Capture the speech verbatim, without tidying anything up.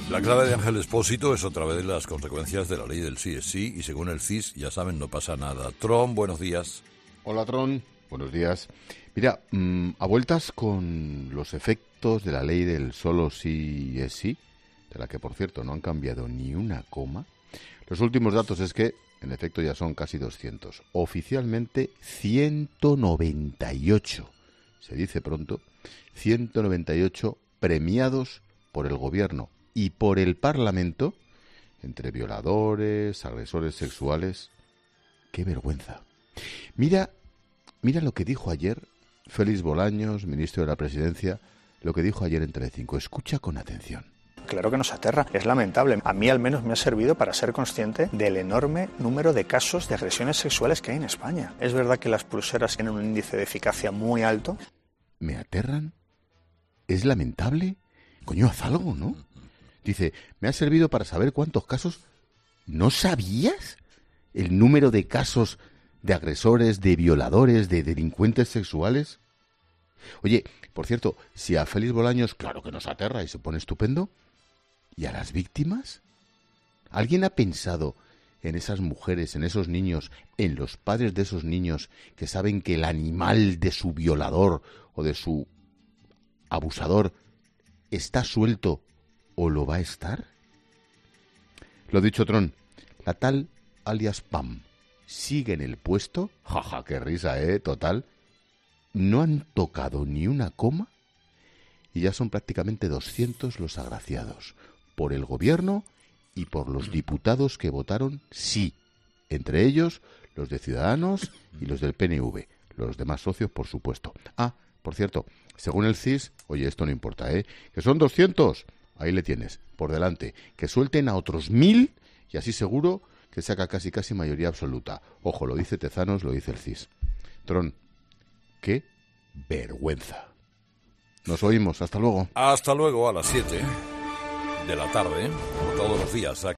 La clave de Ángel Expósito es otra vez las consecuencias de la ley del sí es sí, y según el C I S, ya saben, no pasa nada. Tron, buenos días. Hola, Tron, buenos días. Mira, mmm, a vueltas con los efectos de la ley del solo sí es sí, de la que, por cierto, no han cambiado ni una coma, los últimos datos es que, en efecto, ya son casi doscientos. Oficialmente, ciento noventa y ocho, se dice pronto, ciento noventa y ocho premiados por el gobierno y por el Parlamento, entre violadores, agresores sexuales. ¡Qué vergüenza! Mira, mira lo que dijo ayer Félix Bolaños, ministro de la Presidencia, lo que dijo ayer en Telecinco. Escucha con atención. Claro que nos aterra, es lamentable. A mí al menos me ha servido para ser consciente del enorme número de casos de agresiones sexuales que hay en España. Es verdad que las pulseras tienen un índice de eficacia muy alto. ¿Me aterran? ¿Es lamentable? Coño, haz algo, ¿no? Dice, me ha servido para saber cuántos casos... ¿No sabías el número de casos de agresores, de violadores, de delincuentes sexuales? Oye, por cierto, si a Félix Bolaños, claro que nos aterra y se pone estupendo, ¿y a las víctimas? ¿Alguien ha pensado en esas mujeres, en esos niños, en los padres de esos niños que saben que el animal de su violador o de su abusador está suelto o lo va a estar? Lo dicho, Tron, la tal alias Pam sigue en el puesto, jaja, qué risa, ¿eh? Total, no han tocado ni una coma y ya son prácticamente doscientos los agraciados por el gobierno y por los diputados que votaron sí, entre ellos los de Ciudadanos y los del P N V, los demás socios, por supuesto. Ah, por cierto, según el C I S, oye, esto no importa, ¿eh? Que son doscientos, ahí le tienes, por delante, que suelten a otros mil y así seguro que saca casi casi mayoría absoluta. Ojo, lo dice Tezanos, lo dice el C I S. Tron, qué vergüenza. Nos oímos, hasta luego. Hasta luego a las siete de la tarde, como todos los días.